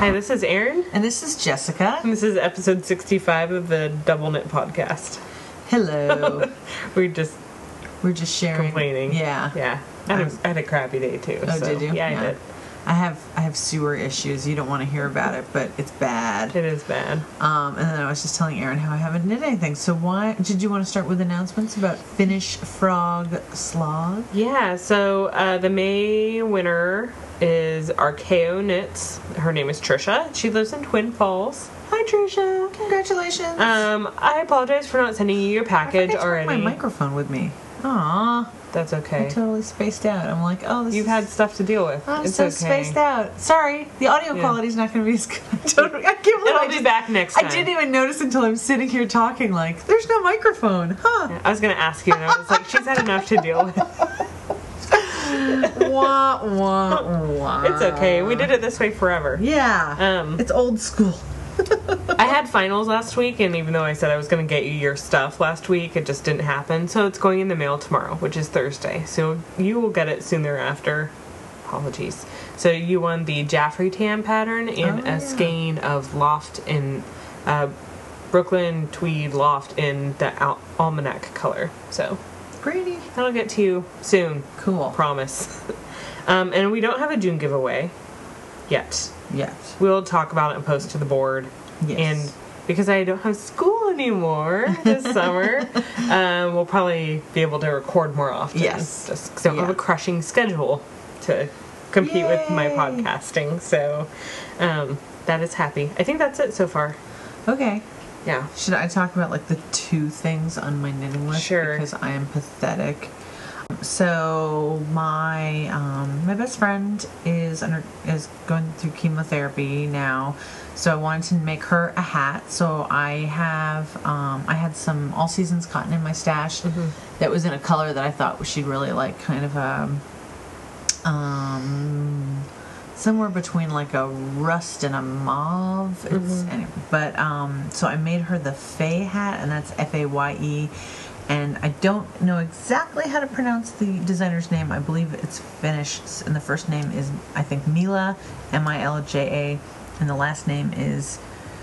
Hi, this is Erin. And this is Jessica. And this is episode 65 of the Double Knit podcast. Hello. We're just sharing. Complaining. Yeah. I had a crappy day too. Oh, so, did you? Yeah, I did. I have sewer issues. You don't want to hear about it, but it's bad. It is bad. And then I was just telling Erin how I haven't knit anything. So why did you want to start with announcements about Finnish Frog Slog? Yeah, so the May winner is Archeo Knits. Her name is Trisha. She lives in Twin Falls. Hi, Trisha. Congratulations. I apologize for not sending you your package I already. took my microphone with me. Aw. That's okay. I totally spaced out. I'm like, oh, You've had stuff to deal with. I'm it's so okay. spaced out. Sorry, the audio quality's not going to be as good. I can't believe I'll be back next time. I didn't even notice until I'm sitting here talking like, there's no microphone, huh? Yeah, I was going to ask you, and I was like, she's had enough to deal with. Wah, wah, wah. It's okay. We did it this way forever. Yeah. It's old school. I had finals last week, and even though I said I was going to get you your stuff last week, it just didn't happen. So it's going in the mail tomorrow, which is Thursday. So you will get it soon thereafter. Apologies. So you won the Jaffrey Tam pattern in a skein of loft in Brooklyn tweed loft in the almanac color. So Pretty. that'll get to you soon. Cool. Promise. And we don't have a June giveaway yet. Yes. We'll talk about it and post to the board. Yes. And because I don't have school anymore this summer, we'll probably be able to record more often. Yes. Just 'cause I don't have a crushing schedule to compete with my podcasting. So that is happy. I think that's it so far. Okay. Yeah. Should I talk about like the two things on my knitting list? Sure. Because I am pathetic. So my my best friend is going through chemotherapy now, so I wanted to make her a hat. So I had some all seasons cotton in my stash that was in a color that I thought she'd really like, kind of somewhere between like a rust and a mauve. Anyway, but so I made her the Faye hat, and that's Faye. And I don't know exactly how to pronounce the designer's name. I believe it's Finnish, and the first name is, I think, Mila, Milja, and the last name is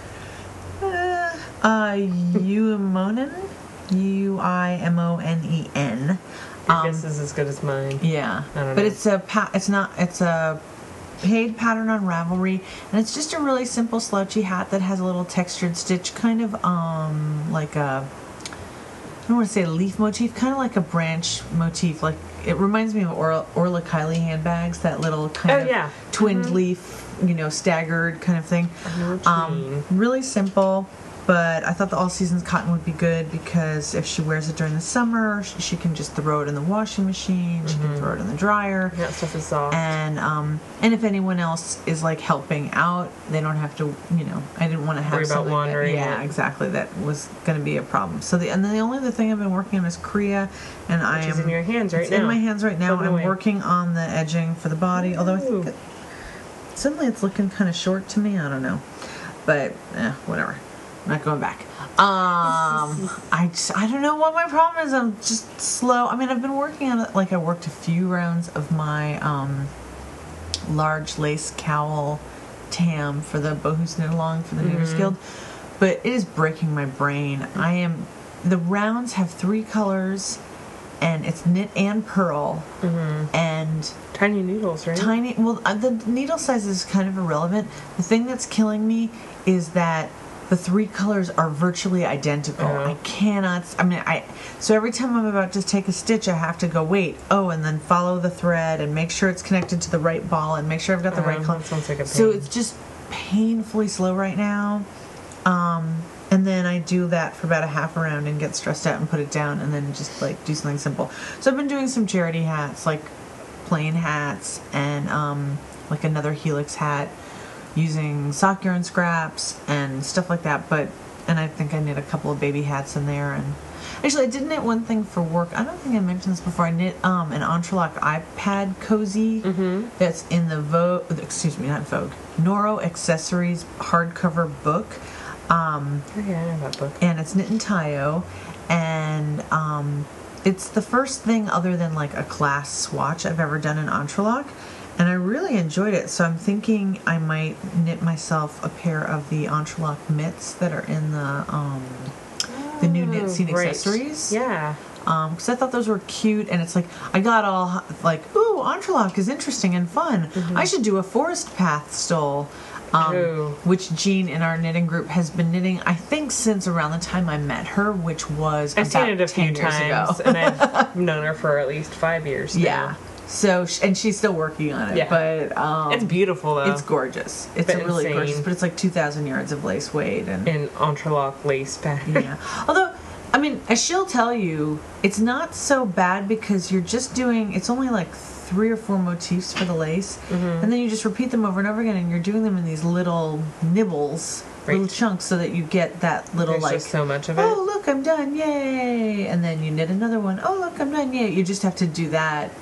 Uimonen, Uimonen. Your guess is as good as mine. Yeah, I don't but know. it's a paid pattern on Ravelry, and it's just a really simple slouchy hat that has a little textured stitch, kind of like a, I don't want to say a leaf motif, kind of like a branch motif. Like, it reminds me of Orla Kylie handbags, that little kind of twinned leaf, staggered kind of thing. I know what you mean. Really simple, but I thought the all seasons cotton would be good because if she wears it during the summer, she can just throw it in the washing machine. She can throw it in the dryer. That stuff is soft. And if anyone else is like helping out, they don't have to, I didn't want to have worry about laundering. Yeah, exactly. That was going to be a problem. So the only other thing I've been working on is Kriya, and Which is in your hands right it's now. in my hands right now. Flipping I'm away. working on the edging for the body, although I think suddenly it's looking kind of short to me. I don't know, but whatever. I'm not going back. I don't know what my problem is. I'm just slow. I mean, I've been working on it. Like, I worked a few rounds of my large lace cowl tam for the Bohus Knit Along for the Knitters Guild, but it is breaking my brain. The rounds have 3 colors, and it's knit and purl, and Tiny needles, right? tiny. Well, the needle size is kind of irrelevant. The thing that's killing me is that the 3 colors are virtually identical. I cannot. So every time I'm about to take a stitch, I have to go and then follow the thread and make sure it's connected to the right ball and make sure I've got the right color. That sounds like a pain. So it's just painfully slow right now. And then I do that for about a half a round and get stressed out and put it down, and then just like do something simple. So I've been doing some charity hats, like plain hats, and like another helix hat, using sock yarn scraps and stuff like that. And I think I knit a couple of baby hats in there. And actually, I did knit one thing for work. I don't think I mentioned this before. I knit an Entrelac iPad cozy that's in the Noro Accessories hardcover book. I have that book. And it's knit in Tayo, and it's the first thing other than like a class swatch I've ever done in Entrelac. And I really enjoyed it. So I'm thinking I might knit myself a pair of the Entrelac mitts that are in the new Knit Scene right. accessories. Yeah. Because I thought those were cute, and it's like I got all like, ooh, Entrelac is interesting and fun. I should do a forest path stole, which Jean in our knitting group has been knitting, I think, since around the time I met her, which was I've about seen it a 10 few years times, ago. and I've known her for at least 5 years now. Yeah. So, and she's still working on it, Yeah. but It's beautiful, though. it's gorgeous. It's But really insane. gorgeous, but it's like 2,000 yards of lace weight and In Entrelac lace pattern. yeah. Although, I mean, as she'll tell you, it's not so bad because you're just doing. It's only like 3 or 4 motifs for the lace, and then you just repeat them over and over again, and you're doing them in these little nibbles, little Right. chunks, so that you get that little There's like. just so much of it. Oh, look, I'm done! Yay! And then you knit another one. Oh, look, I'm done! Yay! You just have to do that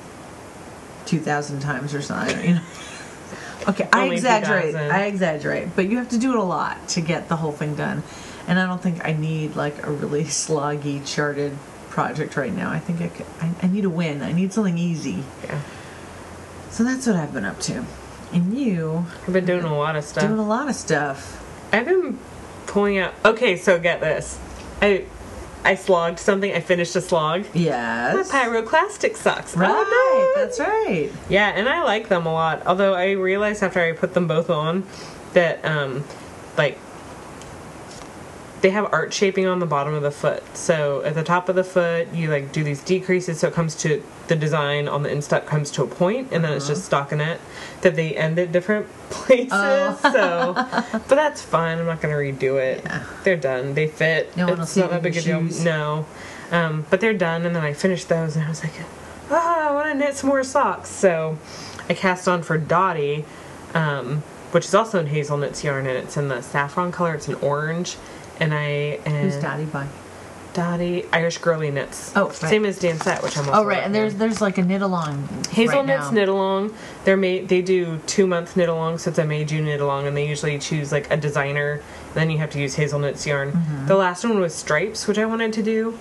2,000 times or something. You know. Okay, I Only exaggerate. 2,000. I exaggerate, but you have to do it a lot to get the whole thing done. And I don't think I need like a really sloggy charted project right now. I think I need a win. I need something easy. Yeah. So that's what I've been up to. And you I've been doing a lot of stuff. doing a lot of stuff. I've been pulling out. Okay, so get this. I slogged something. I finished a slog. Yes. My pyroclastic socks. Right. Oh, no. That's right. Yeah, and I like them a lot. Although I realized after I put them both on that, like, they have art shaping on the bottom of the foot. So at the top of the foot, you like do these decreases so it comes to the design on the instep comes to a point, and then it's just stockinette that they end at different places. So, but that's fine. I'm not going to redo it. Yeah. They're done. They fit. No one will It's see not it that in big a your deal. shoes. No. But they're done, and then I finished those, and I was like, I want to knit some more socks. So I cast on for Dottie, which is also in Hazelnut's yarn, and it's in the saffron color. It's an orange. And Who's Dottie by? Dottie Irish Girly Knits. Oh, right. Same as Dancette, which I'm also Oh, right. And there's like a knit along. Hazelnut's right now. knit along. They do 2-month knit along, so it's a May-June knit along, and they usually choose like a designer. And then you have to use Hazelnut's yarn. The last one was stripes, which I wanted to do,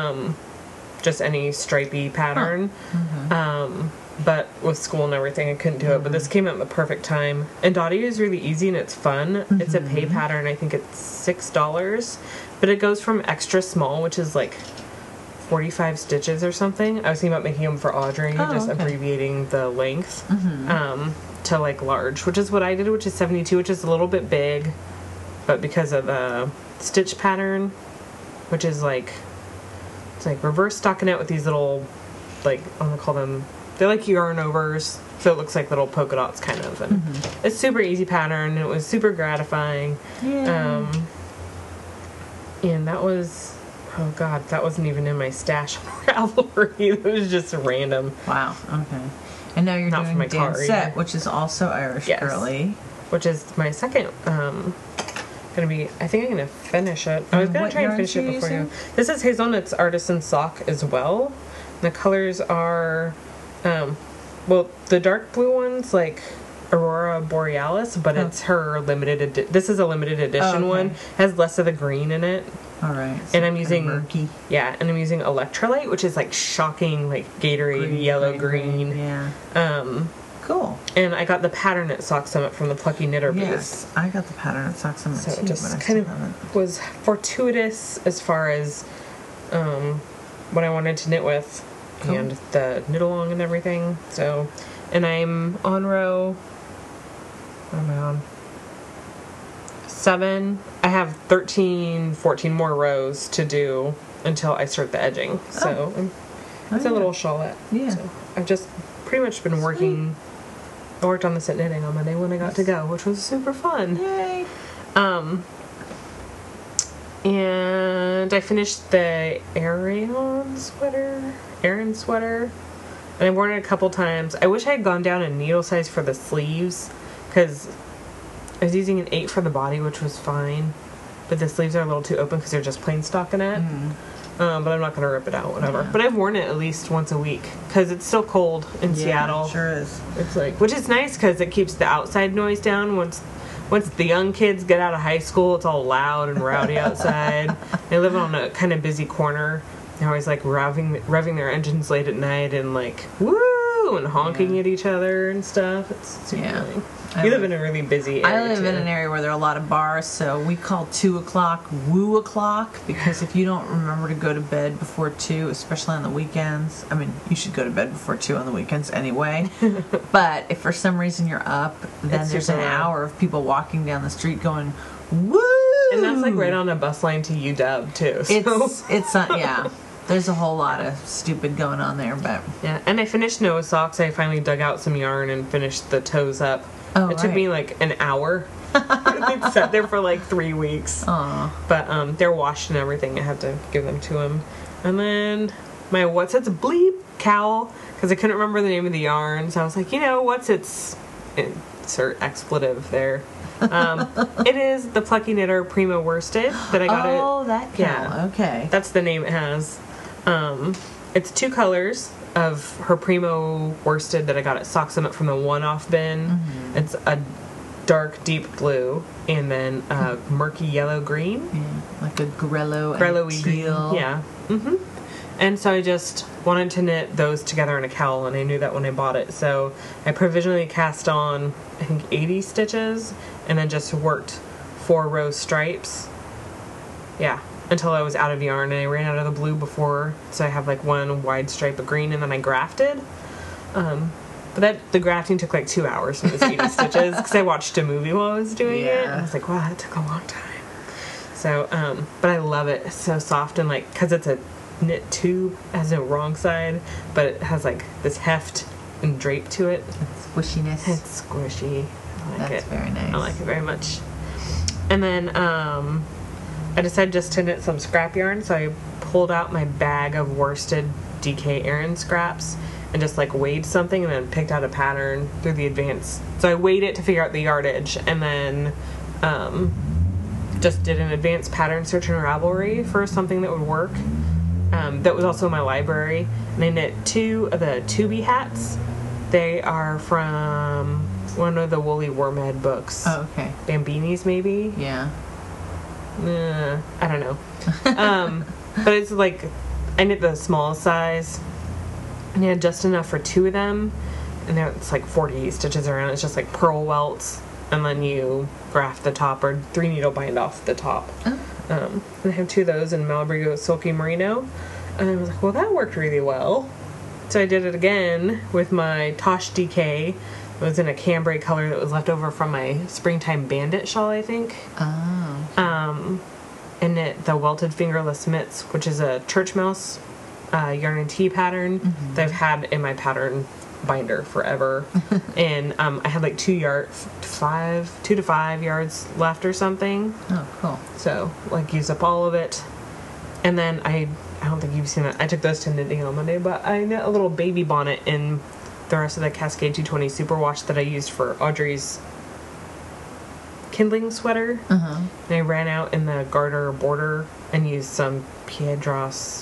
just any stripey pattern. But with school and everything, I couldn't do it. But this came out at the perfect time. And Dottie is really easy and it's fun. It's a pay pattern. I think it's $6. But it goes from extra small, which is like 45 stitches or something. I was thinking about making them for Audrey, just okay. abbreviating the length, to like large, which is what I did, which is 72, which is a little bit big. But because of the stitch pattern, which is like, it's like reverse stockinette with these little, like, I'm going to call them, they're like yarn overs, so it looks like little polka dots kind of. And it's super easy pattern, and it was super gratifying. Yeah. And that was, oh god, that wasn't even in my stash on Ravelry. It was just random. Wow. Okay. And now you're Not doing for my car Dancette, either. which is also Irish Yes. Girly. Which is my second, gonna be, I think I'm gonna finish it. I was gonna What try and yarns finish it are you before you. using? This is Hazelnut's Artisan Sock as well. The colors are, well, the dark blue one's like Aurora Borealis, but it's her limited this is a limited edition okay. one. Has less of the green in it. All right. And I'm kinda using murky. and I'm using Electrolyte, which is like shocking, like Gatorade yellow green. Yeah. Cool. And I got the Pattern Knit Sock Summit from the Plucky Knitter Booth. Yes, I got the pattern at Sock Summit So too, it just but I kind still haven't. was fortuitous as far as what I wanted to knit with, Cool. and the knit along and everything. So, and I'm on row, what am I on? 7. I have 13, 14 more rows to do until I start the edging. So it's a little shawlette. Yeah. So I've just pretty much been working. I worked on this at knitting on Monday when I got to go, which was super fun. Yay. And I finished the Aran sweater, and I've worn it a couple times. I wish I had gone down in needle size for the sleeves, because I was using an 8 for the body, which was fine, but the sleeves are a little too open because they're just plain stockinette. But I'm not going to rip it out, whatever. Yeah. But I've worn it at least once a week, because it's still cold in Seattle. Sure is. It's like, which is nice because it keeps the outside noise down. Once the young kids get out of high school, it's all loud and rowdy outside. They live on a kind of busy corner. They're always like revving their engines late at night and like, woo! woo and honking at each other and stuff. It's super annoying. You live in a really busy area. I live in an area where there are a lot of bars, so we call 2 o'clock woo o'clock, because if you don't remember to go to bed before 2, especially on the weekends, I mean, you should go to bed before 2 on the weekends anyway, but if for some reason you're up, then there's an hour of people walking down the street going, woo! And that's like right on a bus line to UW too. So. It's yeah. There's a whole lot of stupid going on there, but yeah. And I finished Noah socks. I finally dug out some yarn and finished the toes up. Oh, it took me like an hour. It sat there for like 3 weeks. Aww. But they're washed and everything. I had to give them to him. And then my what's its bleep cowl, because I couldn't remember the name of the yarn. So I was like, what's its insert expletive there. It is the Plucky Knitter Prima Worsted that I got it. Oh, that cowl. Yeah. Okay. That's the name it has. It's 2 colors of her Primo worsted that I got at Sock Summit from the one-off bin. Mm-hmm. It's a dark deep blue and then a murky yellow green. Yeah, like a grello and teal. Yeah. Mm-hmm. And so I just wanted to knit those together in a cowl, and I knew that when I bought it. So I provisionally cast on, I think, 80 stitches, and then just worked 4 row stripes. Yeah. Until I was out of yarn, and I ran out of the blue before, so I have like 1 wide stripe of green, and then I grafted. But the grafting took like 2 hours from those 80 stitches, because I watched a movie while I was doing it, and I was like, wow, that took a long time. So, but I love it. It's so soft, and like, because it's a knit tube, it has no wrong side, but it has like this heft and drape to it. Squishiness. It's squishy. I like That's it. very nice. I like it very much. And then, I decided just to knit some scrap yarn, so I pulled out my bag of worsted DK Aran scraps and just like weighed something and then picked out a pattern through the advanced. So I weighed it to figure out the yardage, and then just did an advanced pattern search and Ravelry for something that would work. That was also in my library. And I knit 2 of the Tubi hats. They are from one of the Woolly Wormhead books. Oh, okay. Bambinis, maybe? Yeah. I don't know. But it's like, I knit the small size, and I had just enough for 2 of them, and then it's like 40 stitches around. It's just like purl welts, and then you graft the top, or 3 needle bind off the top. Oh. And I have 2 of those in Malabrigo Silky Merino, and I was like, well, that worked really well. So I did it again with my Tosh DK. It was in a cambray color that was left over from my Springtime Bandit shawl, I think. Oh. And knit the Welted Fingerless Mitts, which is a church mouse yarn and tea pattern that I've had in my pattern binder forever. And I had like 2 to 5 yards left or something. Oh, cool. So like used up all of it. And then I don't think you've seen it. I took those to knitting on Monday, but I knit a little baby bonnet in the rest of the Cascade 220 superwash that I used for Audrey's kindling sweater. And I ran out in the garter border and used some Piedras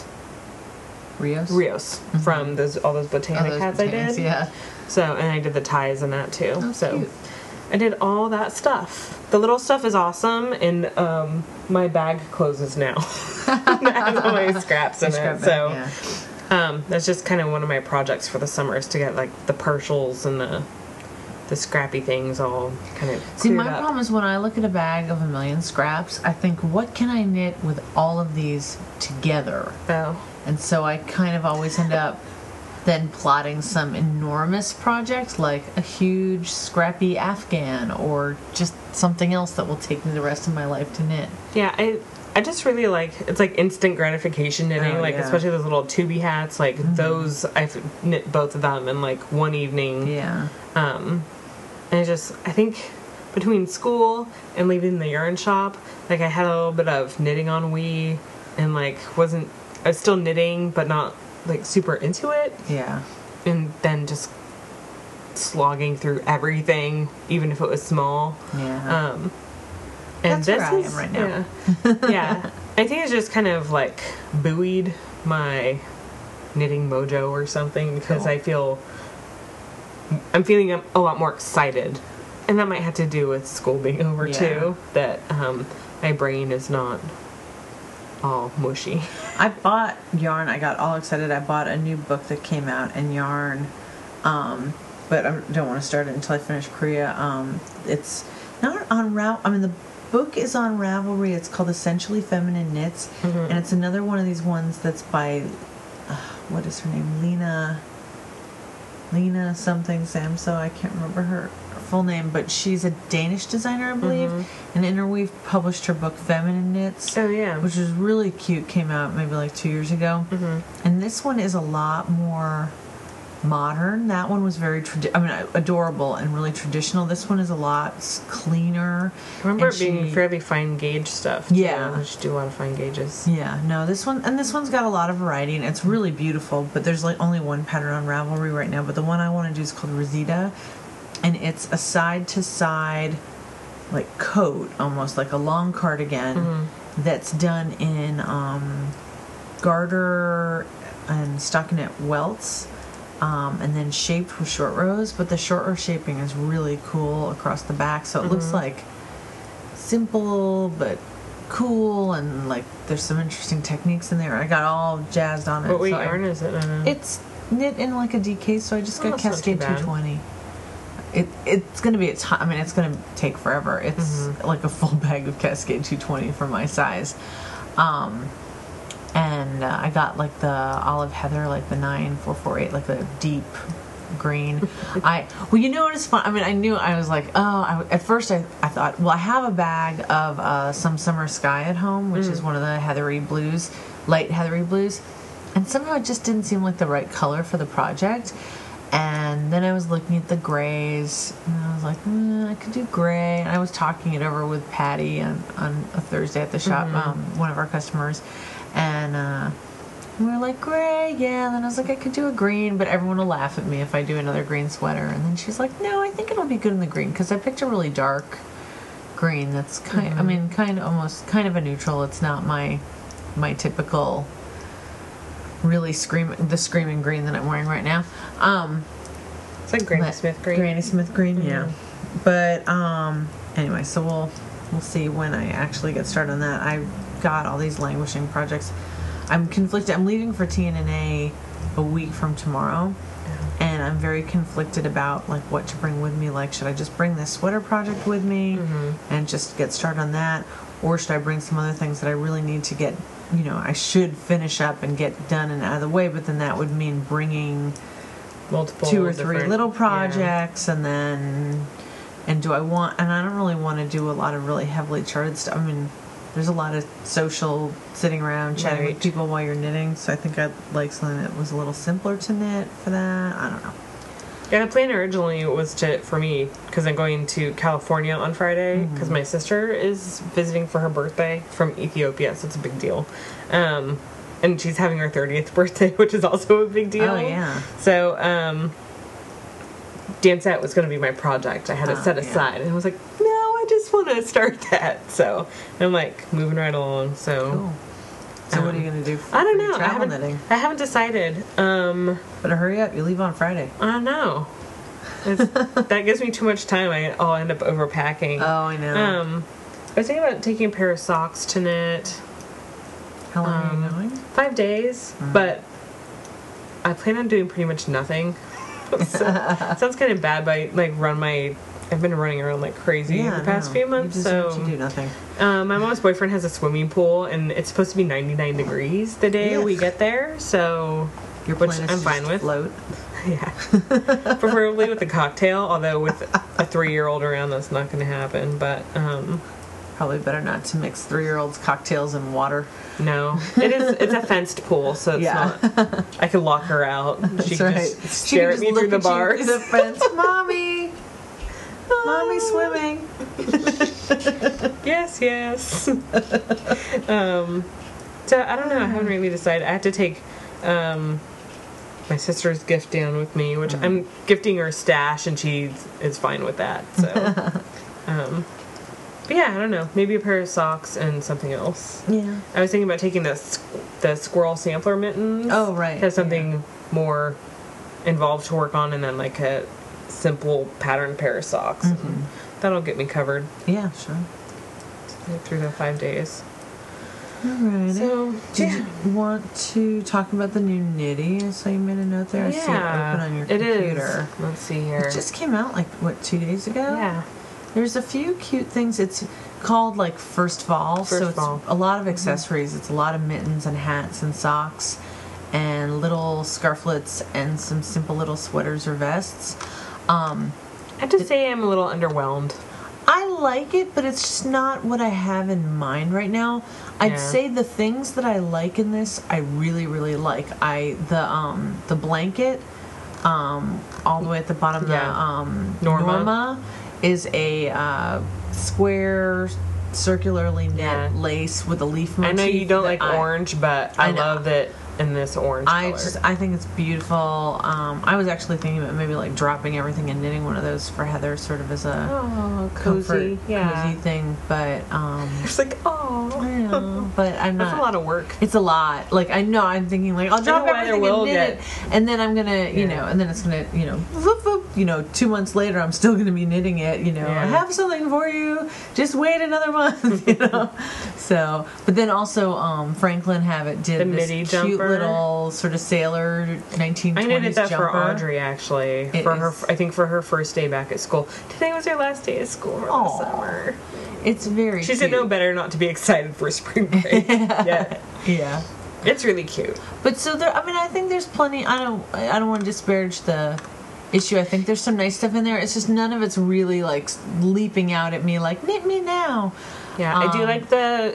Rios from all those botanic hats I did. Yeah. So, and I did the ties and that too. Oh, so cute. I did all that stuff. The little stuff is awesome, and my bag closes now. It has all my scraps in it. So that's just kind of one of my projects for the summer, is to get like the partials and the scrappy things all kind of See, my up. problem is when I look at a bag of 1,000,000 scraps, I think, what can I knit with all of these together? Oh. And so I kind of always end up then plotting some enormous project, like a huge scrappy Afghan, or just something else that will take me the rest of my life to knit. Yeah, I just really like, it's like instant gratification knitting, especially those little Tubi hats, like those, I've knit both of them in like one evening. Yeah. And I think between school and leaving the yarn shop, like I had a little bit of knitting on Wii, and like I was still knitting, but not like super into it. Yeah. And then just slogging through everything, even if it was small. Yeah. And that's where I am right now. Yeah. I think it's just kind of like buoyed my knitting mojo or something, because Cool. I'm feeling a lot more excited. And that might have to do with school being over too, that my brain is not all mushy. I bought yarn. I got all excited. I bought a new book that came out in yarn But I don't want to start it until I finish Korea. It's not on the book is on Ravelry. It's called Essentially Feminine Knits, and it's another one of these ones that's by what is her name, Lena something Samso. I can't remember her full name, but she's a Danish designer, I believe. And Interweave published her book Feminine Knits. Oh yeah, which is really cute. Came out maybe like 2 years ago. And this one is a lot more modern. That one was very adorable and really traditional. This one is a lot cleaner. I remember it being fairly fine gauge stuff. Yeah, she do a lot of fine gauges. Yeah, no, this one's got a lot of variety and it's really beautiful. But there's like only one pattern on Ravelry right now. But the one I want to do is called Rosita, and it's a side to side like coat, almost like a long cardigan that's done in garter and stockinette welts. And then shaped with short rows, but the short row shaping is really cool across the back, so it looks like simple but cool, and like there's some interesting techniques in there. I got all jazzed on it. What yarn is it? It's knit in like a DK, so I just got Cascade 220. It's going to be it's going to take forever. It's like a full bag of Cascade 220 for my size. And I got like the olive heather, like the 9448, like the deep green. You know what is fun? I was like, at first I thought, well, I have a bag of Some Summer Sky at home, which is one of the heathery blues, light heathery blues. And somehow it just didn't seem like the right color for the project. And then I was looking at the grays, and I was like, I could do gray. And I was talking it over with Patty on a Thursday at the shop, one of our customers. And we were like, gray, yeah. And then I was like, I could do a green, but everyone will laugh at me if I do another green sweater. And then she's like, no, I think it'll be good in the green, because I picked a really dark green that's kind of a neutral. It's not my typical really screaming green that I'm wearing right now. It's like Granny Smith green. Granny Smith green, yeah. But anyway, so we'll see when I actually get started on that. I've got all these languishing projects. I'm conflicted. I'm leaving for TNNA a week from tomorrow, and I'm very conflicted about like what to bring with me. Like, should I just bring this sweater project with me and just get started on that, or should I bring some other things that I really need to get? I should finish up and get done and out of the way, but then that would mean bringing multiple 2 or 3 little projects, and do I want? And I don't really want to do a lot of really heavily charted stuff. There's a lot of social sitting around chatting with people while you're knitting, so I think I'd like something that was a little simpler to knit for that. I don't know. Yeah, the plan originally was for me, because I'm going to California on Friday, because my sister is visiting for her birthday from Ethiopia, so it's a big deal. And she's having her 30th birthday, which is also a big deal. Oh, yeah. So, Dancette was going to be my project. I had it set aside, and I was like, no, I just want to start that. So, I'm like, moving right along, so... Cool. So what are you going to do for I don't know. travel knitting? I haven't decided. But hurry up. You leave on Friday. I don't know. That gives me too much time. I'll end up overpacking. Oh, I know. I was thinking about taking a pair of socks to knit. How long are you going? 5 days, but I plan on doing pretty much nothing. So, it sounds kind of bad, but I've been running around like crazy the past few months. So you do nothing. My mom's boyfriend has a swimming pool, and it's supposed to be 99 degrees the day we get there. So, which I'm fine with. Float. Yeah, preferably with a cocktail. Although with a 3-year-old around, that's not going to happen. But probably better not to mix 3-year-olds' cocktails and water. No, it's a fenced pool, so it's not. I could lock her out. She can just stare at me through the bars. Through the fence, mommy. Mommy swimming. Yes. So I don't know. I haven't really decided. I have to take my sister's gift down with me, which I'm gifting her stash, and she is fine with that. So, but yeah, I don't know. Maybe a pair of socks and something else. Yeah. I was thinking about taking the squirrel sampler mittens. Oh, right. Has something more involved to work on, and then like a simple patterned pair of socks. That'll get me covered. Yeah, sure. Through the 5 days. Alrighty. So, Did you want to talk about the new Nitty? I saw you made a note there. I see it open on your computer. It is. Let's see here. It just came out like, what, 2 days ago? Yeah. There's a few cute things. It's called like First Fall. So it's a lot of accessories. It's a lot of mittens and hats and socks and little scarflets and some simple little sweaters or vests. I have to say I'm a little underwhelmed. I like it, but it's just not what I have in mind right now. I'd say the things that I like in this, I really, really like. The blanket, all the way at the bottom. The Norma is a square, circularly knit lace with a leaf motif. I know you don't like orange, but I love it in this orange color. I think it's beautiful. I was actually thinking about maybe like dropping everything and knitting one of those for Heather, sort of as a cozy, cozy thing. But it's like, but I'm not. That's a lot of work. It's a lot. Like I know, I'm thinking like I'll drop everything and knit it, and then I'm gonna, and then it's gonna, whoop, whoop, 2 months later, I'm still gonna be knitting it. I have something for you. Just wait another month. So, but then also, Franklin Habit did the this midi cute jumper. Little sort of sailor 1920s I knitted that jumper. for Audrey actually I think for her first day back at school. Today was her last day of school for the summer. It's very She cute. said no better not to be excited for spring break. Yeah. It's really cute. But so there, I think there's plenty. I don't want to disparage the issue. I think there's some nice stuff in there. It's just none of it's really like leaping out at me like knit me now. Yeah, I do like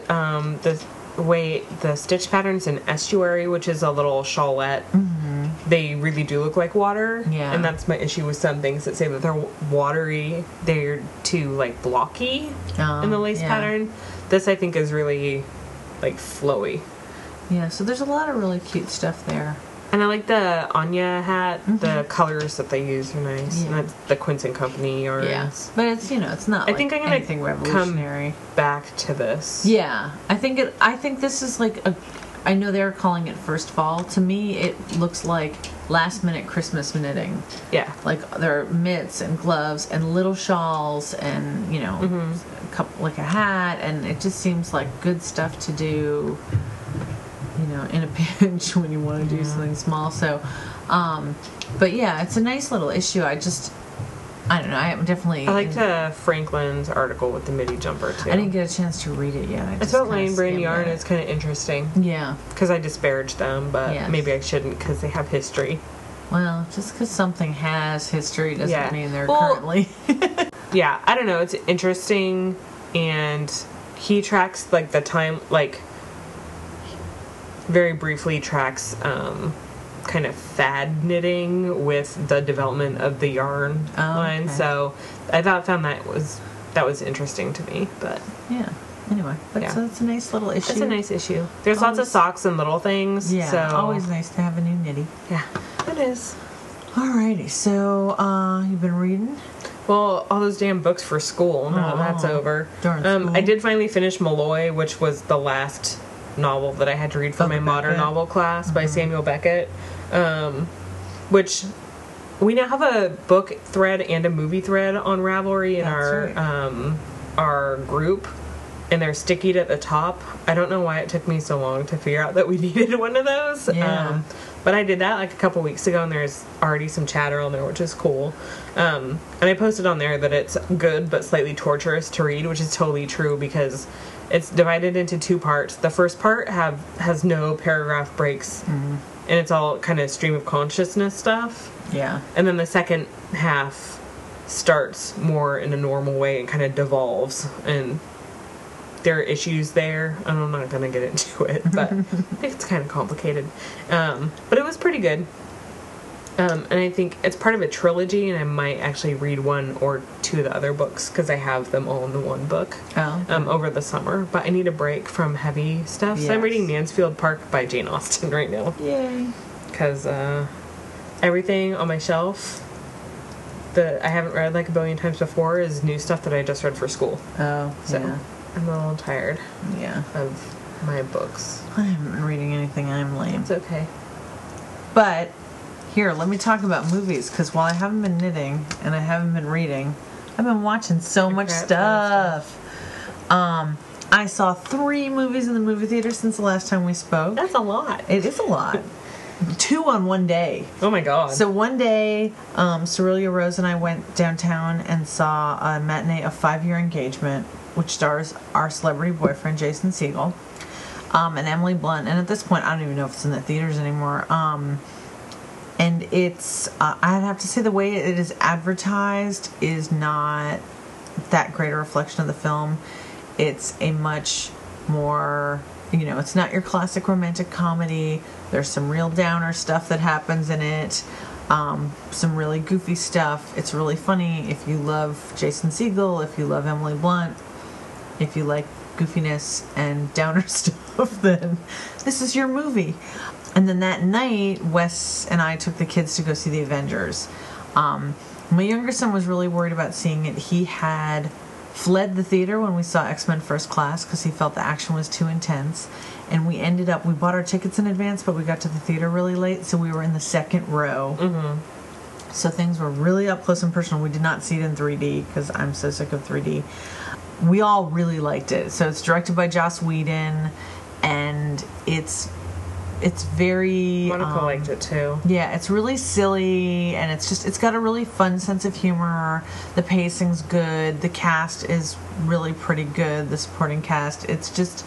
the way the stitch patterns in Estuary, which is a little shawlette. They really do look like water. Yeah. And that's my issue with some things that say that they're watery. They're too like blocky in the lace pattern. This I think is really like flowy. Yeah, so there's a lot of really cute stuff there. And I like the Anya hat. The colors that they use are nice. And that's the Quince and Company yarns. Yeah, but it's it's not. I think I'm gonna anything revolutionary. Come back to this. Yeah, I think this is like a. I know they're calling it First Fall. To me, it looks like last minute Christmas knitting. Yeah, like there are mitts and gloves and little shawls and a couple, like a hat, and it just seems like good stuff to do. In a pinch when you want to do something small. So, but yeah, it's a nice little issue. I don't know. I like Franklin's article with the midi jumper too. I didn't get a chance to read it yet. I thought Lane Brand Yarn is kind of interesting. Yeah. Because I disparaged them, but maybe I shouldn't because they have history. Well, just because something has history doesn't mean they're currently. Yeah, I don't know. It's interesting, and he tracks like the time, like very briefly tracks kind of fad knitting with the development of the yarn line. Okay. So I found that was interesting to me. But anyway, so it's a nice little issue. It's a nice issue. There's lots of socks and little things. Yeah, so always nice to have a new nitty. Yeah, it is. Alrighty, so you've been reading? Well, all those damn books for school. Now that's over. Darn school. I did finally finish Malloy, which was the last novel that I had to read for my modern novel class by Samuel Beckett, which we now have a book thread and a movie thread on Ravelry in our group, and they're stickied at the top. I don't know why it took me so long to figure out that we needed one of those. But I did that like a couple weeks ago, and there's already some chatter on there, which is cool. And I posted on there that it's good but slightly torturous to read, which is totally true because it's divided into 2 parts. The first part has no paragraph breaks, and it's all kind of stream of consciousness stuff. Yeah. And then the second half starts more in a normal way and kind of devolves, and there are issues there. I'm not going to get into it, but it's kind of complicated. But it was pretty good. And I think it's part of a trilogy, and I might actually read 1 or 2 of the other books because I have them all in the one book over the summer. But I need a break from heavy stuff. Yes. So I'm reading Mansfield Park by Jane Austen right now. Yay. Because everything on my shelf that I haven't read like a billion times before is new stuff that I just read for school. Oh, so I'm a little tired of my books. I haven't been reading anything. I'm lame. It's okay. But here, let me talk about movies, because while I haven't been knitting and I haven't been reading, I've been watching so much stuff. I saw 3 movies in the movie theater since the last time we spoke. That's a lot. It is a lot. 2 on one day. Oh my god. So one day, Cerelia Rose and I went downtown and saw a matinee of 5 Year Engagement, which stars our celebrity boyfriend, Jason Segel, and Emily Blunt. And at this point, I don't even know if it's in the theaters anymore. And it's, I'd have to say the way it is advertised is not that great a reflection of the film. It's a much more, it's not your classic romantic comedy. There's some real downer stuff that happens in it. Some really goofy stuff. It's really funny if you love Jason Segel, if you love Emily Blunt, if you like goofiness and downer stuff, then this is your movie. And then that night, Wes and I took the kids to go see The Avengers. My younger son was really worried about seeing it. He had fled the theater when we saw X-Men First Class because he felt the action was too intense. And we bought our tickets in advance, but we got to the theater really late, so we were in the second row. Mm-hmm. So things were really up close and personal. We did not see it in 3D because I'm so sick of 3D. We all really liked it. So it's directed by Joss Whedon, and it's very... Monica liked it too. Yeah, it's really silly, and it's got a really fun sense of humor. The pacing's good. The cast is really pretty good, the supporting cast. It's just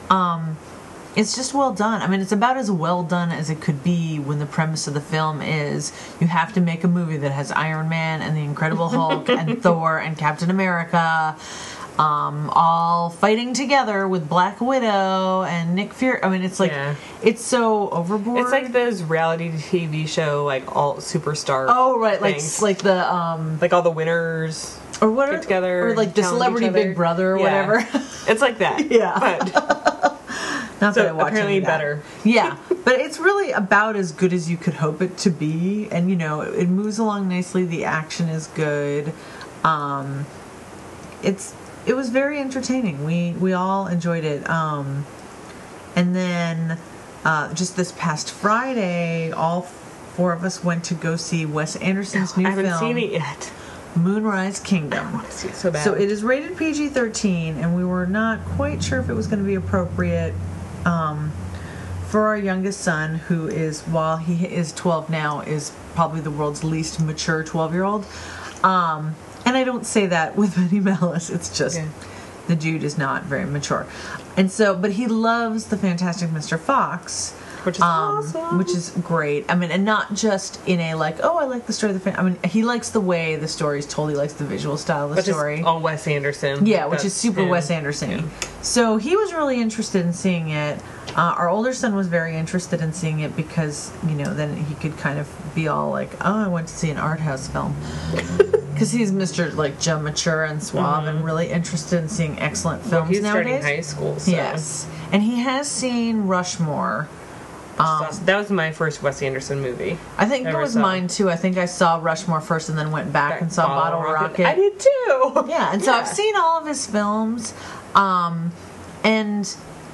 well done. I mean, it's about as well done as it could be when the premise of the film is you have to make a movie that has Iron Man and the Incredible Hulk and Thor and Captain America all fighting together with Black Widow and Nick Fury. I mean, it's like, it's so overboard. It's like those reality TV show, like, all superstar things. like the... like all the winners or what get together. Or like the Celebrity Big Brother or whatever. It's like that. Yeah. But, not so that I watch apparently better. Yeah. But it's really about as good as you could hope it to be. And, it moves along nicely. The action is good. It was very entertaining. We all enjoyed it. And then just this past Friday, all 4 of us went to go see Wes Anderson's new film. I haven't seen it yet. Moonrise Kingdom. I want to see it so bad. So it is rated PG-13, and we were not quite sure if it was going to be appropriate for our youngest son, who is, while he is 12 now, is probably the world's least mature 12-year-old. And I don't say that with any malice. It's just the dude is not very mature. And so, but he loves the Fantastic Mr. Fox. Which is awesome. Which is great. I mean, and not just in a like, oh, I like the story of the I mean, he likes the way the story is told. He likes the visual style of the story. Which is all Wes Anderson. Yeah, which is super Wes Anderson. Yeah. So he was really interested in seeing it. Our older son was very interested in seeing it because, then he could kind of be all like, oh, I went to see an art house film. Because he's Mr. like Joe mature and suave and really interested in seeing excellent films he's nowadays. Starting high school, so. Yes. And he has seen Rushmore. That was my first Wes Anderson movie. I think it was mine too. I think I saw Rushmore first and then went back and saw Bottle Rocket. I did too. Yeah, and so I've seen all of his films, and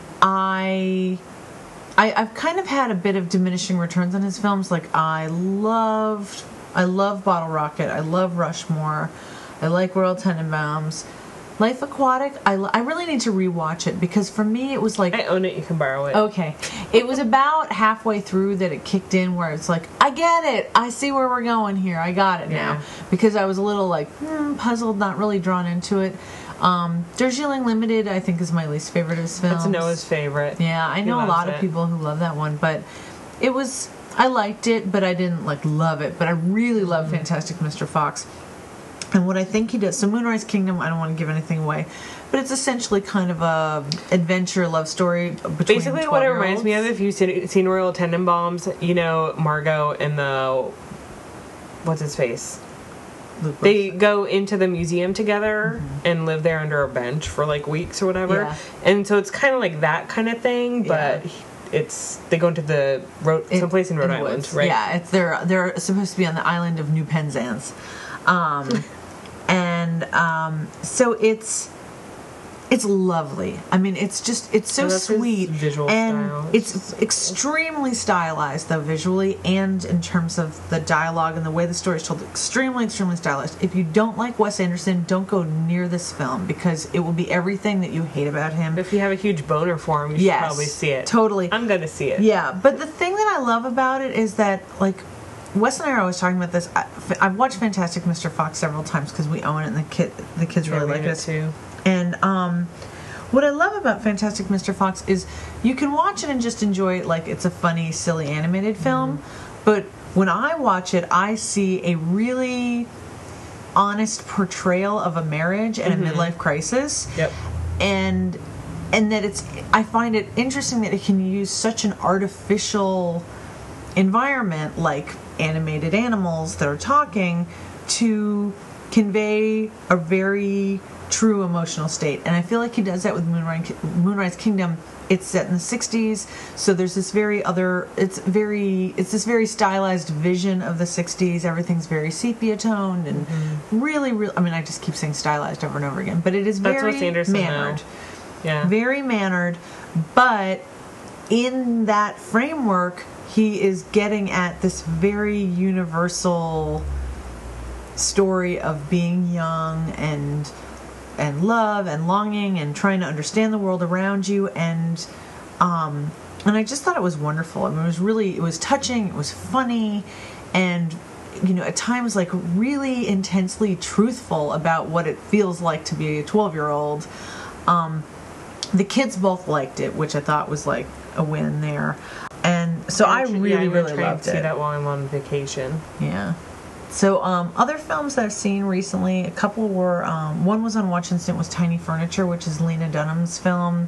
I've kind of had a bit of diminishing returns on his films. Like I love Bottle Rocket. I love Rushmore. I like Royal Tenenbaums. Life Aquatic, I really need to rewatch it because for me it was like... I own it, you can borrow it. Okay. It was about halfway through that it kicked in where it's like, I get it. I see where we're going here. I got it now. Because I was a little like, puzzled, not really drawn into it. Darjeeling Limited, I think, is my least favorite of his films. That's Noah's favorite. Yeah, I know a lot of people who love that one, but it was... I liked it, but I didn't love it. But I really love Fantastic Mr. Fox. And what I think he does, so Moonrise Kingdom, I don't want to give anything away, but it's essentially kind of a adventure love story between basically what it reminds me of, if you've seen Royal Tenenbaums, Margot and what's his face? They go into the museum together and live there under a bench for weeks or whatever. Yeah. And so it's kind of like that kind of thing, but they go into someplace in Rhode Island, woods. right? Yeah, they're supposed to be on the island of New Penzance. So It's lovely. I mean, it's so And that's his sweet. visual and style. it's It's so extremely stylized, though, visually, and in terms of the dialogue and the way the story is told. Extremely, extremely stylized. If you don't like Wes Anderson, don't go near this film, because it will be everything that you hate about him. If you have a huge boner for him, you should probably see it. Totally. I'm gonna see it. Yeah, but the thing that I love about it is that, like, Wes and I are always talking about this. I've watched Fantastic Mr. Fox several times because we own it, and the kids really like it too. And what I love about Fantastic Mr. Fox is you can watch it and just enjoy it like it's a funny, silly animated film. But when I watch it, I see a really honest portrayal of a marriage and a midlife crisis. Yep. And that I find it interesting that it can use such an artificial environment, like animated animals that are talking, to convey a very true emotional state. And I feel like he does that with Moonrise Kingdom. It's set in the 60s, so there's this it's this very stylized vision of the 60s. Everything's very sepia toned and really, I mean, I just keep saying stylized over and over again, but it is That's very Wes Anderson, mannered. though. Yeah. Very mannered, but in that framework, he is getting at this very universal story of being young and love and longing and trying to understand the world around you, and I just thought it was wonderful. I mean, it was touching, it was funny, and at times like really intensely truthful about what it feels like to be a 12-year-old. The kids both liked it, which I thought was like a win there, and so I really loved to see it. that while I'm on vacation. Yeah. So, other films that I've seen recently, a couple were, one was on Watch Instant, was Tiny Furniture, which is Lena Dunham's film.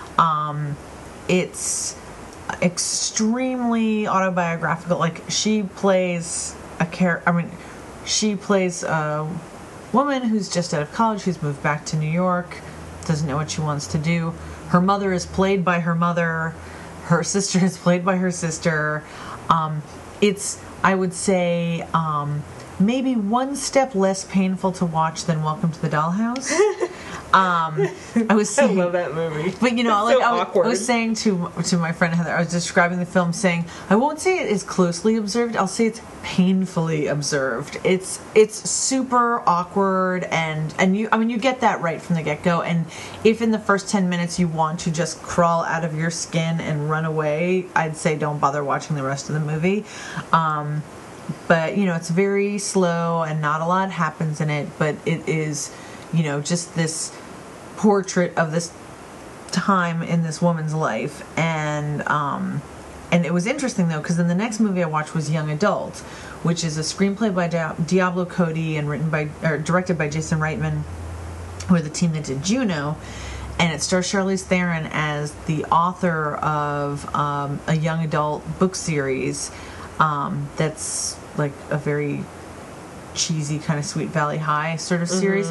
It's extremely autobiographical. Like, she plays she plays a woman who's just out of college, who's moved back to New York, doesn't know what she wants to do. Her mother is played by her mother. Her sister is played by her sister. It's, I would say, maybe one step less painful to watch than Welcome to the Dollhouse. I was saying, I love that movie. But It's like so awkward. I was saying to my friend Heather, I was describing the film, saying I won't say it is closely observed. I'll say it's painfully observed. It's super awkward, and you get that right from the get go. And if in the first 10 minutes you want to just crawl out of your skin and run away, I'd say don't bother watching the rest of the movie. But it's very slow and not a lot happens in it. But it is, just this portrait of this time in this woman's life, and it was interesting though, because then the next movie I watched was Young Adult, which is a screenplay by Diablo Cody and directed by Jason Reitman, who are the team that did Juno, and it stars Charlize Theron as the author of a young adult book series that's like a very cheesy kind of Sweet Valley High sort of series.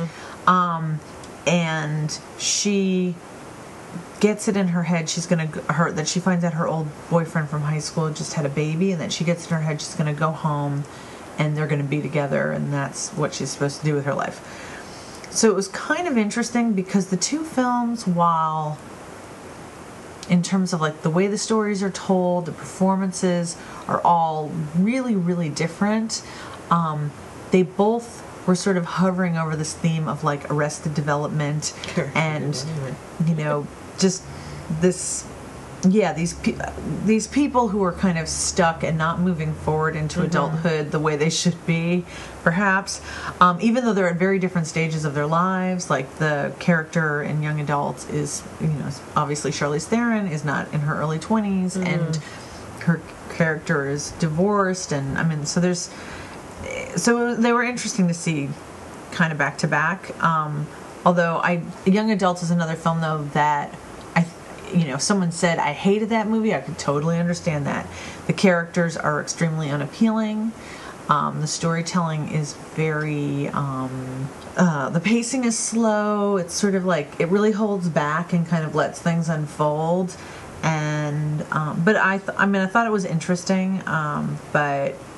And she gets it in her head that she finds out her old boyfriend from high school just had a baby, and that she gets in her head she's going to go home and they're going to be together, and that's what she's supposed to do with her life. So it was kind of interesting because the two films, while in terms of like the way the stories are told, the performances are all really, really different, they both were sort of hovering over this theme of like Arrested Development and just this, these people who are kind of stuck and not moving forward into adulthood the way they should be, perhaps, even though they're at very different stages of their lives. Like the character in Young Adult is, obviously Charlize Theron is not in her early 20s, and her character is divorced, and so they were interesting to see kind of back to back. Although Young Adult is another film though that if someone said I hated that movie, I could totally understand that. The characters are extremely unappealing. The storytelling is very, the pacing is slow. It's sort of like, it really holds back and kind of lets things unfold. And, but I thought it was interesting. But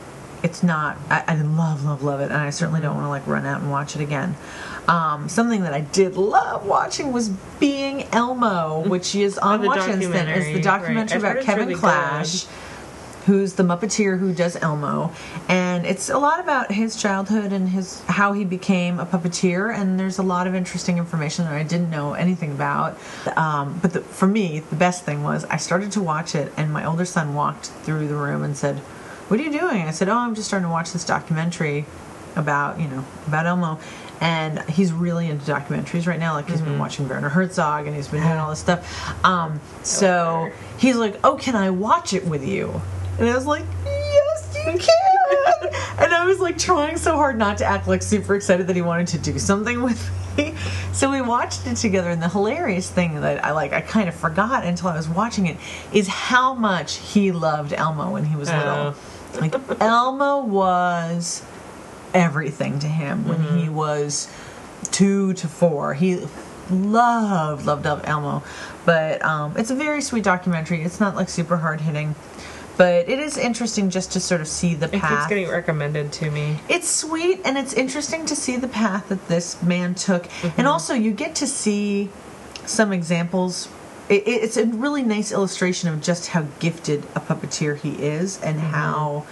it's not. I love it, and I certainly don't want to like run out and watch it again. Something that I did love watching was Being Elmo, which is on the Watch Instant. It's the documentary right. about Kevin really Clash, who's the Muppeteer who does Elmo, and it's a lot about his childhood and how he became a puppeteer. And there's a lot of interesting information that I didn't know anything about. But for me, the best thing was I started to watch it, and my older son walked through the room and said, "What are you doing?" I said, "Oh, I'm just starting to watch this documentary about Elmo." And he's really into documentaries right now. Like, he's been watching Werner Herzog, and he's been doing all this stuff. So he's like, "Oh, can I watch it with you?" And I was like, "Yes, you can." And I was like trying so hard not to act like super excited that he wanted to do something with me. So we watched it together, and the hilarious thing that I kind of forgot until I was watching it is how much he loved Elmo when he was little. Like, Elmo was everything to him when he was 2 to 4. He loved Elmo. But it's a very sweet documentary. It's not like super hard hitting, but it is interesting just to sort of see the path. It keeps getting recommended to me. It's sweet, and it's interesting to see the path that this man took. And also you get to see some examples. It's a really nice illustration of just how gifted a puppeteer he is, and how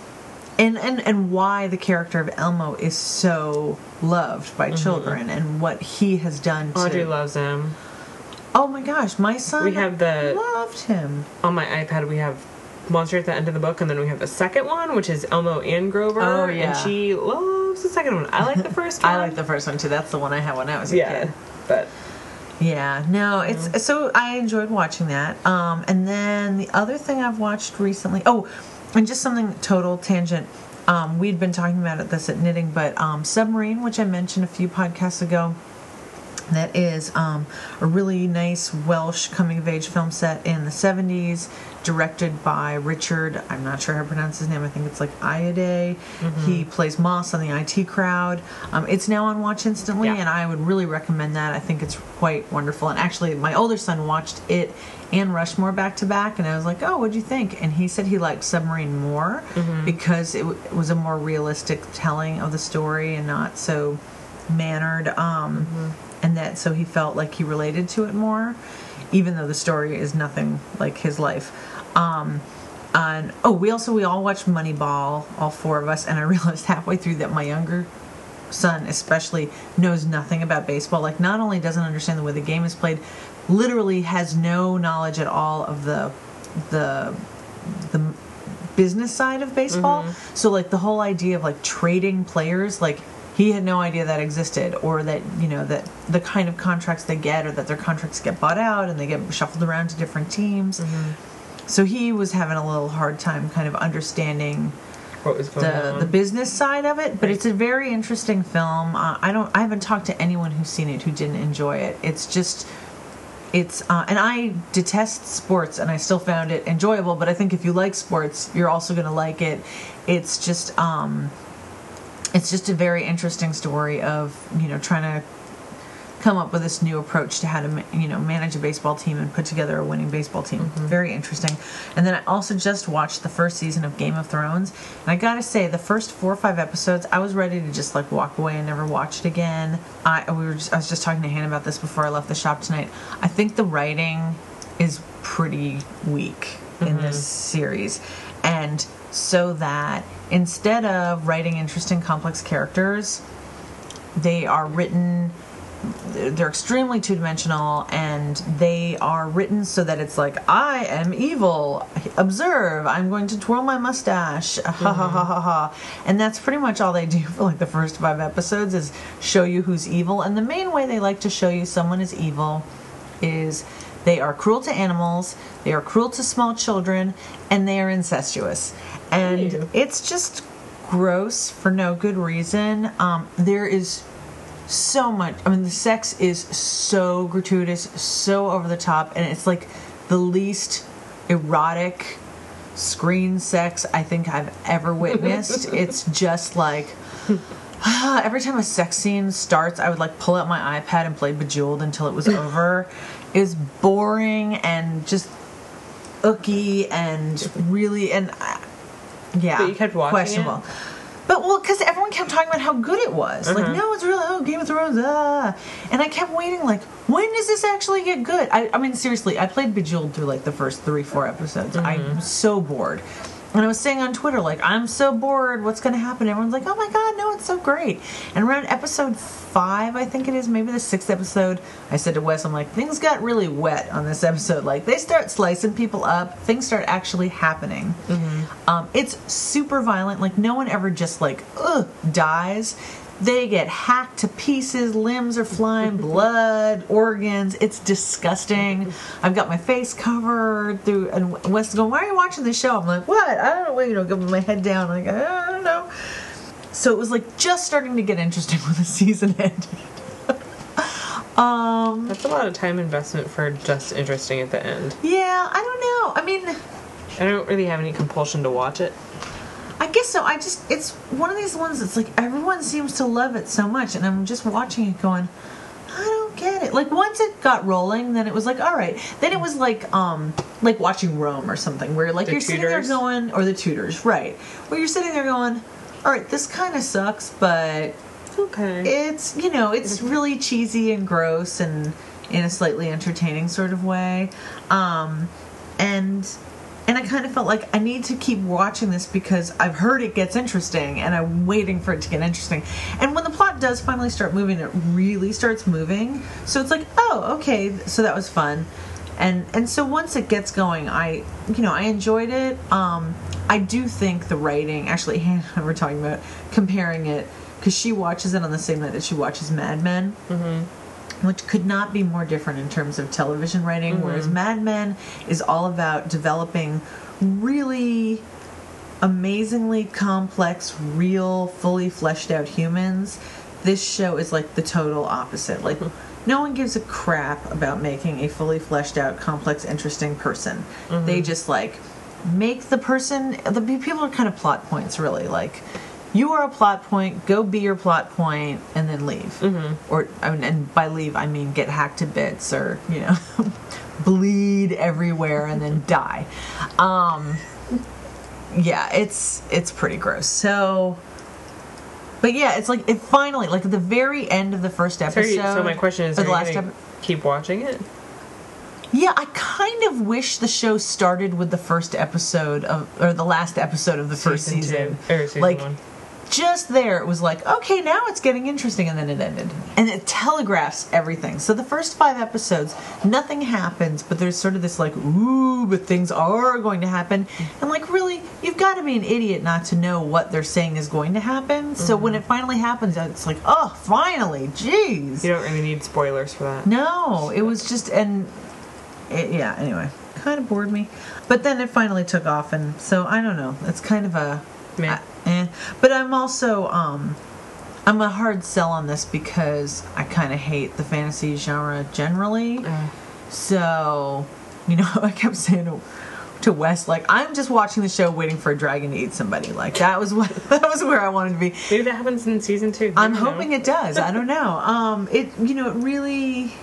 and why the character of Elmo is so loved by children, and what he has done to... Audrey loves him. Oh my gosh, my son loved him. On my iPad, we have Monster at the End of the Book, and then we have the second one, which is Elmo and Grover. Oh, yeah. And she loves the second one. I like the first one. I like the first one, too. That's the one I had when I was a kid. But... yeah, no, it's... So I enjoyed watching that. And then the other thing I've watched recently... Oh, and just something total tangent. We'd been talking about this at Knitting, but Submarine, which I mentioned a few podcasts ago, that is a really nice Welsh coming-of-age film set in the 70s, directed by Richard, I'm not sure how to pronounce his name, I think it's like Iade. He plays Moss on the IT Crowd. It's now on Watch Instantly, and I would really recommend that. I think it's quite wonderful. And actually, my older son watched it and Rushmore back-to-back, and I was like, "Oh, what'd you think?" And he said he liked Submarine more because it was a more realistic telling of the story and not so mannered. And that, so he felt like he related to it more, even though the story is nothing like his life. And we all watched Moneyball, all 4 of us, and I realized halfway through that my younger son especially knows nothing about baseball. Like, not only doesn't understand the way the game is played, literally has no knowledge at all of the business side of baseball. So like the whole idea of like trading players, like, he had no idea that existed, or that, that the kind of contracts they get, or that their contracts get bought out and they get shuffled around to different teams. So he was having a little hard time kind of understanding what was going on, the business side of it. But it's a very interesting film. I haven't talked to anyone who's seen it who didn't enjoy it. And I detest sports, and I still found it enjoyable. But I think if you like sports, you're also going to like it. It's just a very interesting story of, trying to come up with this new approach to how to, manage a baseball team and put together a winning baseball team. Very interesting. And then I also just watched the first season of Game of Thrones. And I gotta say, the first 4 or 5 episodes, I was ready to just like walk away and never watch it again. I was just talking to Hannah about this before I left the shop tonight. I think the writing is pretty weak in this series. And so that instead of writing interesting, complex characters, they're extremely two-dimensional, and they are written so that it's like, I am evil, observe, I'm going to twirl my mustache, ha ha ha ha ha. And that's pretty much all they do for like the first 5 episodes, is show you who's evil. And the main way they like to show you someone is evil is they are cruel to animals, they are cruel to small children, and they are incestuous. And it's just gross for no good reason. There is so much. I mean, the sex is so gratuitous, so over the top, and it's like the least erotic screen sex I think I've ever witnessed. It's just like every time a sex scene starts, I would like pull out my iPad and play Bejeweled until it was over. It's boring and just ooky and really, and Yeah. But you kept watching questionable. it? But, well, because everyone kept talking about how good it was. Like, no, it's really, Game of Thrones, And I kept waiting, like, when does this actually get good? I mean, seriously, I played Bejeweled through, like, the first 3-4 episodes. I'm so bored. And I was saying on Twitter, like, I'm so bored, what's going to happen? Everyone's like, oh my god, no, it's so great. And around episode 5, I think it is, maybe the 6th episode, I said to Wes, I'm like, things got really wet on this episode. Like, they start slicing people up, things start actually happening. It's super violent. Like, no one ever just, like, dies. They get hacked to pieces, limbs are flying, blood, organs. It's disgusting. I've got my face covered through, and Wes is going, why are you watching this show? I'm like, what? I don't know, giving my head down, like, I don't know. So it was like just starting to get interesting when the season ended. That's a lot of time investment for just interesting at the end. Yeah, I don't know. I mean, I don't really have any compulsion to watch it. I guess so. It's one of these ones that's like everyone seems to love it so much, and I'm just watching it going, I don't get it. Like, once it got rolling, then it was like, all right. Then it was like watching Rome or something, where like you're sitting there going, or The Tudors, right? Where you're sitting there going, all right, this kind of sucks, but okay, it's it's really cheesy and gross and in a slightly entertaining sort of way, and I kind of felt like I need to keep watching this because I've heard it gets interesting and I'm waiting for it to get interesting. And when the plot does finally start moving, it really starts moving. So it's like, oh, okay, so that was fun. And so once it gets going, I enjoyed it. I do think the writing, actually, Hannah and I were talking about comparing it, because she watches it on the same night that she watches Mad Men. Which could not be more different in terms of television writing, whereas Mad Men is all about developing really amazingly complex, real, fully fleshed out humans. This show is like the total opposite. Like, no one gives a crap about making a fully fleshed out, complex, interesting person. They just like make the person, the people are kind of plot points, really. Like, you are a plot point, go be your plot point, and then leave. Or, I mean, and by leave, I mean get hacked to bits or, bleed everywhere and then die. Yeah, it's pretty gross. So, but yeah, it's like, it finally, like at the very end of the first episode. So my question is, or are the you last gonna keep watching it? Yeah, I kind of wish the show started with the first episode or the last episode of the first season. Season like, 1. Just there, it was like, okay, now it's getting interesting, and then it ended. And it telegraphs everything. So the first 5 episodes, nothing happens, but there's sort of this like, ooh, but things are going to happen. And like, really, you've got to be an idiot not to know what they're saying is going to happen. So when it finally happens, it's like, oh, finally, jeez. You don't really need spoilers for that. No, it was just, yeah, anyway, kind of bored me. But then it finally took off, and so, I don't know, it's kind of a... But I'm also I'm a hard sell on this because I kind of hate the fantasy genre generally. So, I kept saying to Wes, like, I'm just watching the show waiting for a dragon to eat somebody. Like, that was where I wanted to be. Maybe that happens in season 2. I'm hoping it does. I don't know. It really...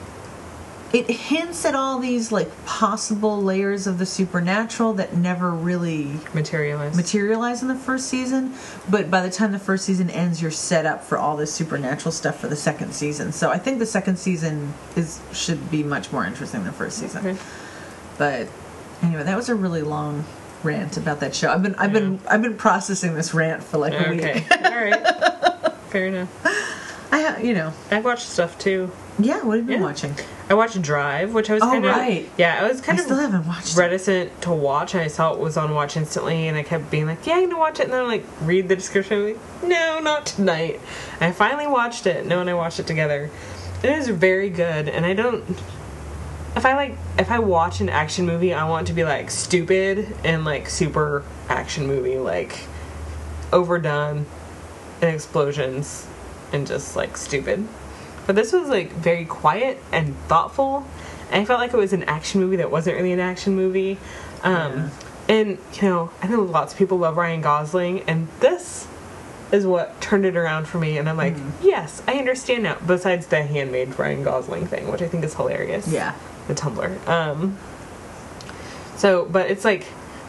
It hints at all these, like, possible layers of the supernatural that never really materialize in the first season. But by the time the first season ends, you're set up for all this supernatural stuff for the second season. So I think the second season should be much more interesting than the first season. Okay. But anyway, that was a really long rant about that show. I've been processing this rant for like a week. All right. Fair enough. I've watched stuff too. Yeah, what have you been watching? I watched Drive, which I was kind of... Yeah, I was kind of still haven't watched reticent to watch. I saw it was on Watch Instantly, and I kept being like, yeah, I'm going to watch it. And then I like read the description, and I'm like, no, not tonight. And I finally watched it. Noah and I watched it together. It is very good, and I don't... If I watch an action movie, I want it to be like stupid and like super action movie, like overdone and explosions and just like stupid. But this was like very quiet and thoughtful, and I felt like it was an action movie that wasn't really an action movie. And I know lots of people love Ryan Gosling, and this is what turned it around for me. And I'm like, yes, I understand now. Besides the handmade Ryan Gosling thing, which I think is hilarious. Yeah, the Tumblr. But it's like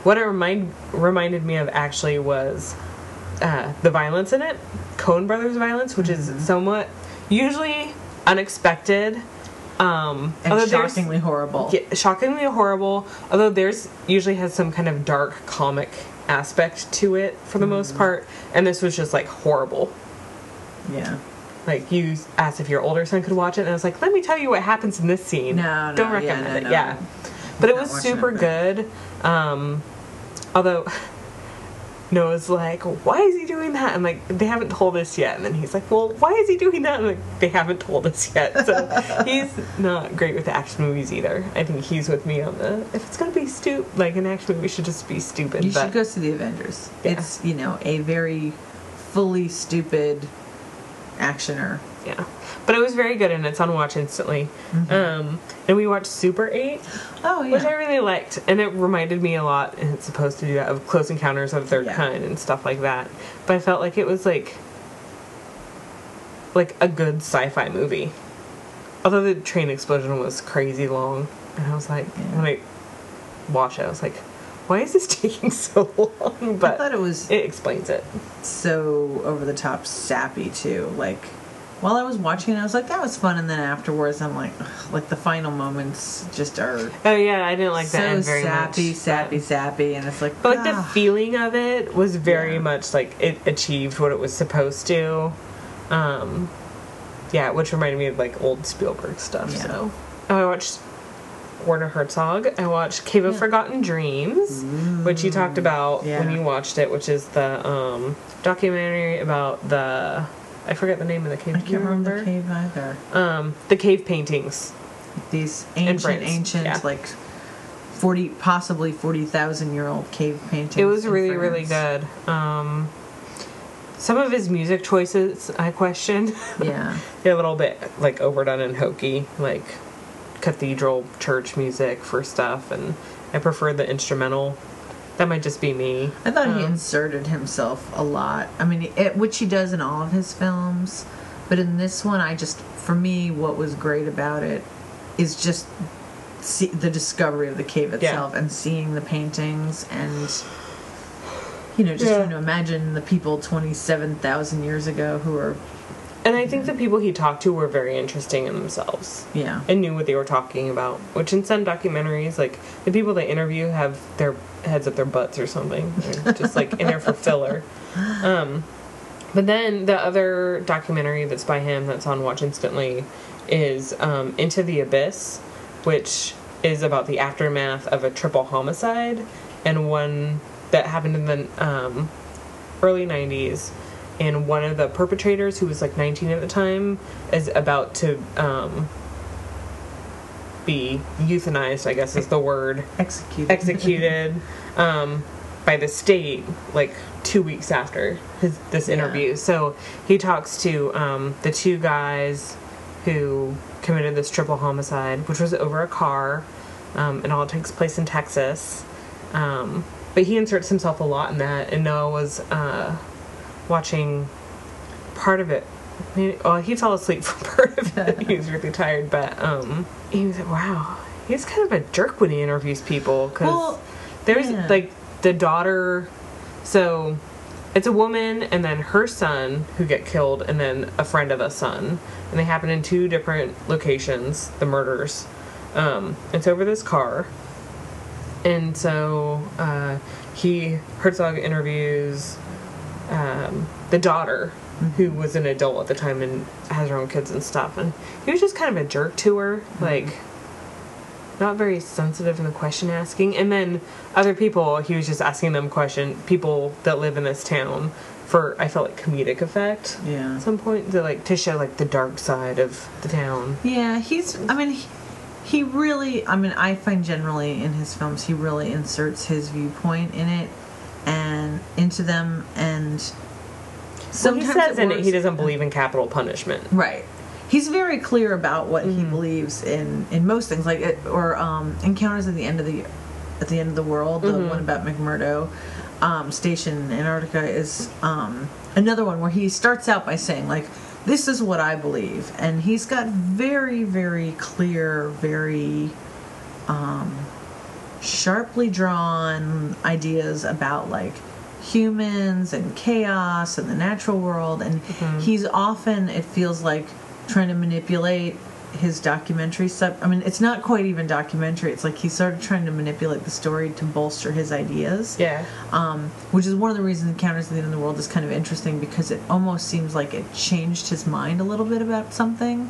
what it reminded me of actually was the violence in it, Coen Brothers violence, which is somewhat usually unexpected. And shockingly horrible. Yeah, shockingly horrible. Although theirs usually has some kind of dark comic aspect to it for the most part, and this was just like horrible. Yeah. Like, you asked if your older son could watch it, and I was like, let me tell you what happens in this scene. No, don't recommend it. no. Yeah, but it was Not watching super it, good. Although Noah's like, why is he doing that? I'm like, they haven't told us yet. And then he's like, well, why is he doing that? I'm like, they haven't told us yet. So he's not great with action movies either. I think he's with me on the, if it's going to be like an action movie, should just be stupid. You should go see The Avengers. Yeah. It's, a very fully stupid actioner. Yeah. But it was very good, and it's on Watch Instantly. And we watched Super 8. Oh, yeah. Which I really liked. And it reminded me a lot, and it's supposed to do that, of Close Encounters of the Third Kind and stuff like that. But I felt like it was like a good sci-fi movie. Although the train explosion was crazy long. And I was like, when I watched it, I was like, why is this taking so long? But I thought it explains it. So over the top sappy too. Like, while I was watching it, I was like, that was fun, and then afterwards I'm like, ugh, like the final moments just are Oh yeah, I didn't like so the end very sappy, much. sappy, and it's like, But like the feeling of it was very Yeah. much like it achieved what it was supposed to. Yeah, which reminded me of like old Spielberg stuff. Yeah. So I watched Werner Herzog. I watched Cave of Forgotten Dreams, which you talked about when you watched it, which is the documentary about the, I forget the name of the cave. I can't remember the cave either. The cave paintings. These France, ancient, yeah. like 40,000 year old cave paintings. It was in really, France. really good. Some of his music choices I questioned. Yeah. They're a little bit like overdone and hokey, like cathedral church music for stuff, and I prefer the instrumental. That might just be me. I thought he inserted himself a lot. I mean, which he does in all of his films, but in this one, for me, what was great about it is just the discovery of the cave itself and seeing the paintings and, just trying to imagine the people 27,000 years ago who are... And I think the people he talked to were very interesting in themselves. Yeah. And knew what they were talking about. Which in some documentaries, like, the people they interview have their heads up their butts or something. They're just, like, in there for filler. But then the other documentary that's by him that's on Watch Instantly is Into the Abyss, which is about the aftermath of a triple homicide, and one that happened in the early 90s. And one of the perpetrators, who was like 19 at the time, is about to be euthanized, I guess is the word. Executed by the state, like 2 weeks after this interview. So he talks to the two guys who committed this triple homicide, which was over a car, and all takes place in Texas. But he inserts himself a lot in that, and Noah was... watching part of it. He fell asleep for part of it. He was really tired, but he was like, wow, he's kind of a jerk when he interviews people, because there's like the daughter, so it's a woman and then her son who get killed, and then a friend of the son, and they happen in two different locations, the murders. It's over this car, and so Herzog interviews the daughter, who was an adult at the time and has her own kids and stuff, and he was just kind of a jerk to her, like not very sensitive in the question asking. And then other people, he was just asking them people that live in this town, for I felt like comedic effect. Yeah. At some point, to show like the dark side of the town. Yeah, he really, I find generally in his films he really inserts his viewpoint in it and into them, and sometimes he says in it he doesn't believe in capital punishment. Right. He's very clear about what he believes in most things, like Encounters at the End of the World, the one about McMurdo Station in Antarctica is another one where he starts out by saying, like, this is what I believe, and he's got very, very clear, very sharply drawn ideas about like humans and chaos and the natural world, and he's often, it feels like, trying to manipulate his documentary stuff. I mean, it's not quite even documentary. It's like he's sort of trying to manipulate the story to bolster his ideas. Yeah. Which is one of the reasons Encounters at the End of the World is kind of interesting, because it almost seems like it changed his mind a little bit about something.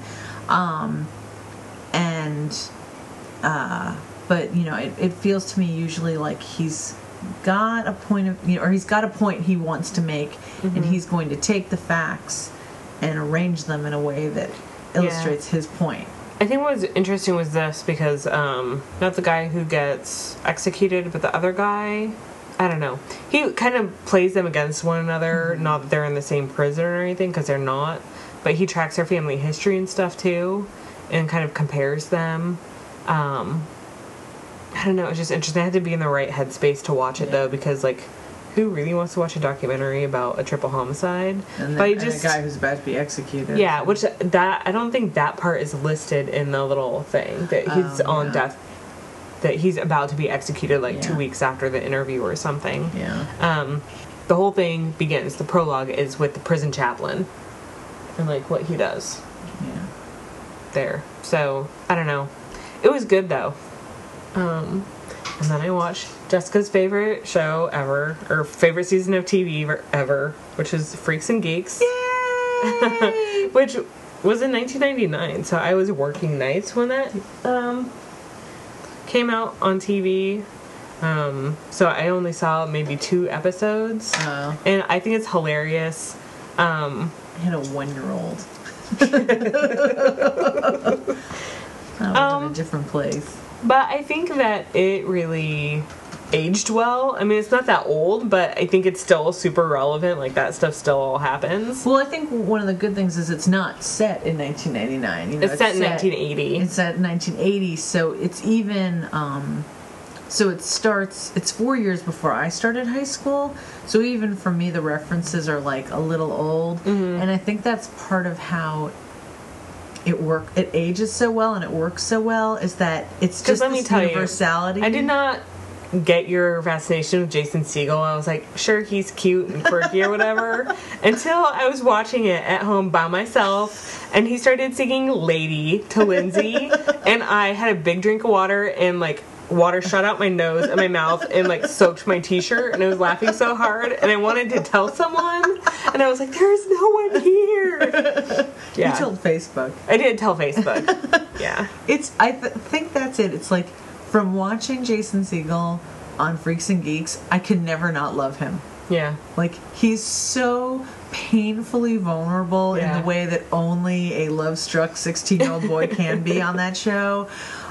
But, you know, it feels to me usually like he's got a point of, you know, or he's got a point he wants to make, and he's going to take the facts and arrange them in a way that illustrates his point. I think what was interesting was this, because not the guy who gets executed, but the other guy, I don't know. He kind of plays them against one another, not that they're in the same prison or anything, because they're not, but he tracks their family history and stuff too, and kind of compares them. I don't know, it was just interesting. I had to be in the right headspace to watch it though, because like, who really wants to watch a documentary about a triple homicide? And a guy who's about to be executed. Yeah, which that, I don't think that part is listed in the little thing that he's on death, that he's about to be executed like 2 weeks after the interview or something. Yeah. The whole thing begins, the prologue is with the prison chaplain and like what he does. Yeah. There. So, I don't know. It was good though. And then I watched Jessica's favorite show ever, or favorite season of TV ever, which is Freaks and Geeks. Yay! Which was in 1999, so I was working nights when that came out on TV. So I only saw maybe 2 episodes. And I think it's hilarious. I had a 1-year-old. I was in a different place. But I think that it really aged well. I mean, it's not that old, but I think it's still super relevant. Like, that stuff still all happens. Well, I think one of the good things is it's not set in 1999. You know, it's set in 1980. It's set in 1980, so it's even... so it's 4 years before I started high school. So even for me, the references are, like, a little old. And I think that's part of how... it ages so well and it works so well, is that it's just this universality. I did not get your fascination with Jason Segel. I was like, sure, he's cute and quirky or whatever, until I was watching it at home by myself and he started singing Lady to Lindsay and I had a big drink of water and like water shot out my nose and my mouth and like soaked my t-shirt, and I was laughing so hard and I wanted to tell someone, and I was like, there's no one here. You told Facebook. I did tell Facebook. Yeah. I think that's it. It's like, from watching Jason Segel on Freaks and Geeks, I could never not love him. Yeah. Like, he's so painfully vulnerable in the way that only a love-struck 16-year-old boy can be on that show.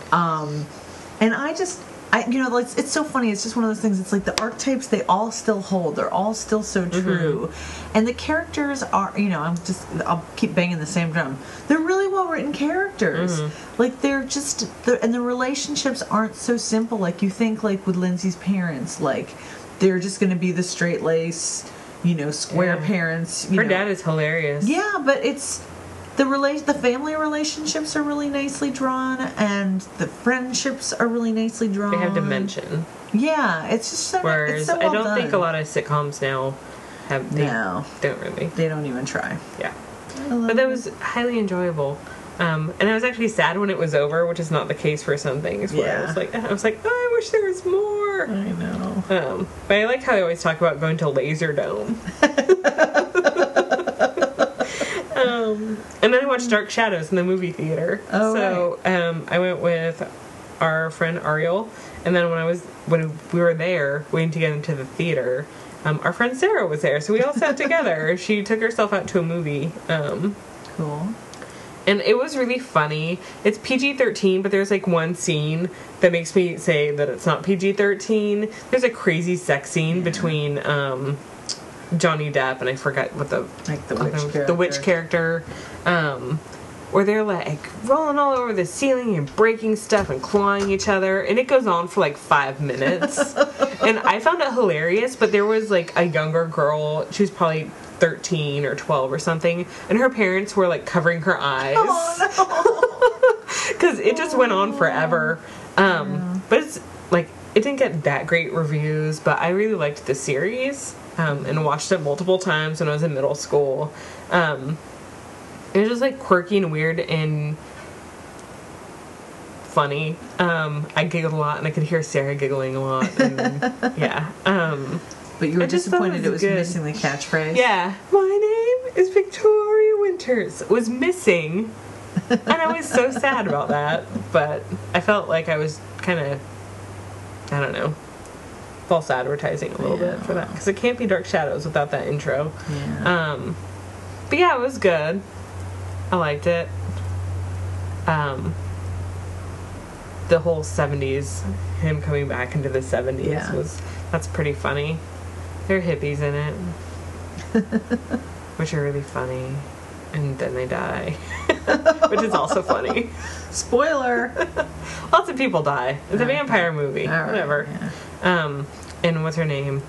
And it's so funny. It's just one of those things. It's like the archetypes, they all still hold. They're all still so true. And the characters are, I'll keep banging the same drum. They're really well-written characters. Like, they're just, and the relationships aren't so simple. Like, you think, like, with Lindsay's parents, like, they're just going to be the straight-laced, square parents. Her dad is hilarious. Yeah, but it's... The family relationships are really nicely drawn, and the friendships are really nicely drawn. They have dimension. Yeah, it's just so. Whereas it's so well I don't done. think a lot of sitcoms now have. Don't really. They don't even try. Yeah, but that was highly enjoyable. And I was actually sad when it was over, which is not the case for some things. Where I was like, oh, I wish there was more. I know. But I like how they always talk about going to Laserdome. And then I watched Dark Shadows in the movie theater. I went with our friend Ariel, and then when we were there waiting to get into the theater, our friend Sarah was there, so we all sat together. She took herself out to a movie. Cool. And it was really funny. It's PG-13, but there's like one scene that makes me say that it's not PG-13. There's a crazy sex scene between Johnny Depp and I forgot what the witch character, where they're like rolling all over the ceiling and breaking stuff and clawing each other, and it goes on for like 5 minutes. And I found it hilarious, but there was like a younger girl, she was probably 13 or 12 or something, and her parents were like covering her eyes because it just went on forever. But it's like it didn't get that great reviews, but I really liked the series, and watched it multiple times when I was in middle school. It was just like quirky and weird and funny. I giggled a lot, and I could hear Sarah giggling a lot. And, yeah. But you were I just thought disappointed it was good. missing the catchphrase. Yeah. My name is Victoria Winters. Was missing. And I was so sad about that. But I felt like I was kind of, I don't know, false advertising a little bit for that. Because it can't be Dark Shadows without that intro. Yeah. But yeah, it was good. I liked it. The whole 70s, him coming back into the 70s that's pretty funny. There are hippies in it, which are really funny, and then they die, which is also funny. Spoiler. Lots of people die. It's a vampire movie. All right, Whatever. yeah. And what's her name?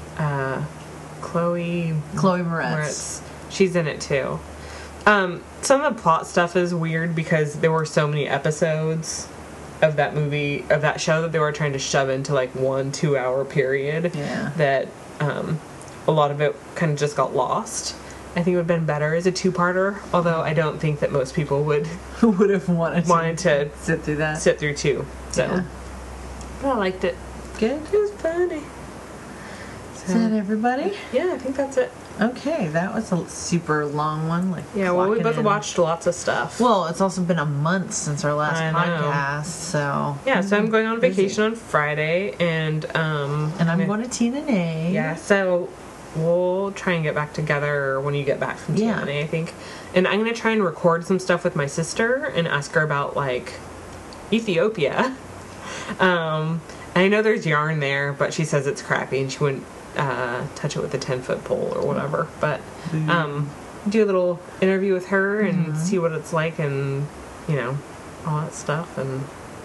Chloe Moretz. She's in it too. Some of the plot stuff is weird because there were so many episodes of that movie, of that show, that they were trying to shove into like 1-2 hour period. Yeah. That a lot of it kind of just got lost. I think it would have been better as a 2-parter, although I don't think that most people would have wanted to sit through that. Sit through 2. So Yeah. but I liked it. Good. It was funny. Is that everybody? Yeah, I think that's it. Okay, that was a super long one. Yeah, well, we clocking both in. watched lots of stuff. Well, it's also been a month since our last I know. podcast, so Yeah, so I'm going on vacation on Friday, and I'm going to TNA. Yeah, so we'll try and get back together when you get back from TNA, I think. And I'm going to try and record some stuff with my sister and ask her about, like, Ethiopia. And I know there's yarn there, but she says it's crappy and she wouldn't touch it with a 10-foot pole or whatever. But do a little interview with her and see what it's like and, you know, all that stuff. And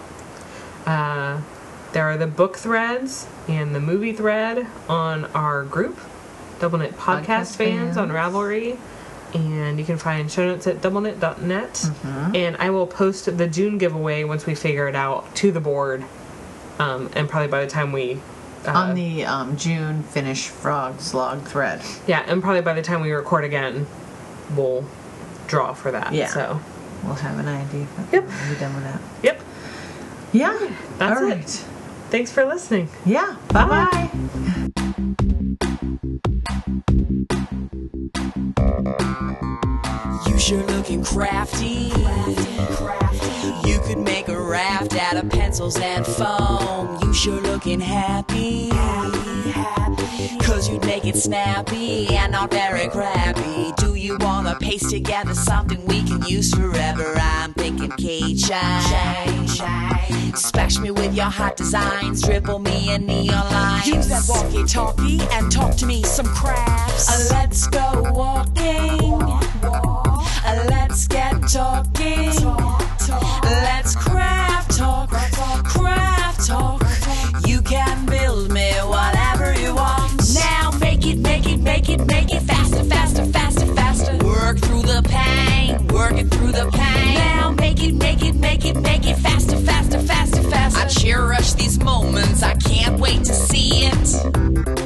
there are the book threads and the movie thread on our group, Double Knit Podcast Fans on Ravelry. And you can find show notes at doubleknit.net. And I will post the June giveaway once we figure it out to the board. And probably by the time we... on the June Finish Frogs log thread. Yeah, and probably by the time we record again, we'll draw for that. Yeah. So we'll have an idea. Yep. We'll be done with that. Yep. Yeah. That's all it. right. Thanks for listening. Yeah. Bye-bye. You sure looking crafty. You could make a raft out of pencils and foam. You sure looking happy. Cause you'd make it snappy and not very crappy. Do you wanna paste together something we can use forever? I'm thinking Kate Shine. Splash me with your hot designs. Dribble me in neon lines. Use that walkie-talkie and talk to me some crafts. Let's go walking. Let's get talking. Let's craft talk. Craft talk. You can build me whatever you want. Now make it faster, faster, faster, faster. Work through the pain. Work it through the pain. Now make it faster, faster, faster, faster. I cherish these moments. I can't wait to see it.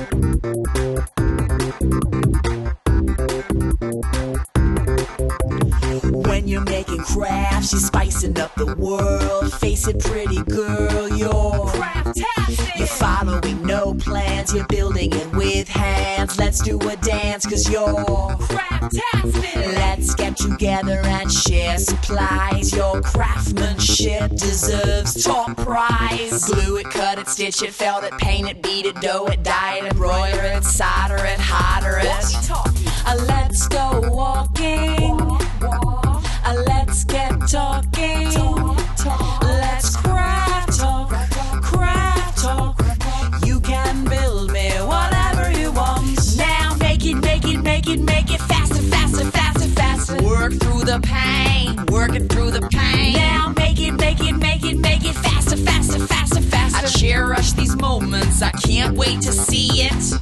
When you're making crafts, you're spicing up the world. Face it, pretty girl, you're craftastic. You're following no plans, you're building it with hands. Let's do a dance, cause you're craftastic. Let's get together and share supplies. Your craftsmanship deserves top prize. Glue it, cut it, stitch it, felt it, paint it, beat it, dough it, dye it, embroider it, solder it, hodder it. Let's go walking. Let's get talking. Let's craft talk. Craft talk. You can build me whatever you want. Now make it faster, faster, faster, faster. Work through the pain. Work it through the pain. Now make it faster, faster, faster, faster. I cherish these moments. I can't wait to see it.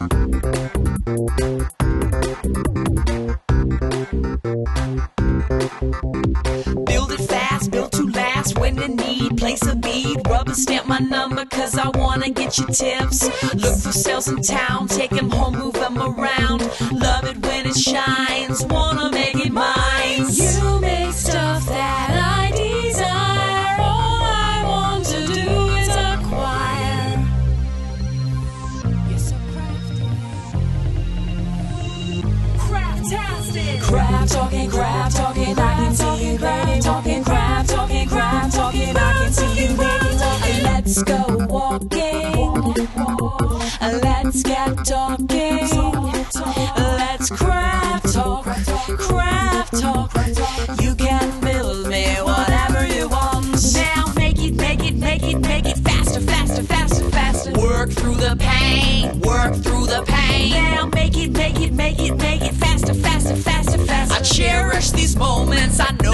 Build it fast, built to last. When in need, place a bead, rub rubber stamp my number, cause I wanna get your tips. Look for sales in town, take them home, move them around. Love it when it shines, wanna make it mine. You make stuff that I desire, all I want to do is acquire. You're so craftastic. Crap talking, I can see you, baby. Talking crap talking, I can see you, baby. Let's go walking, let's get talking, let's craft talk. You can build me whatever you want. Now make it faster. Work through the pain. Now make it faster. I cherish these moments. I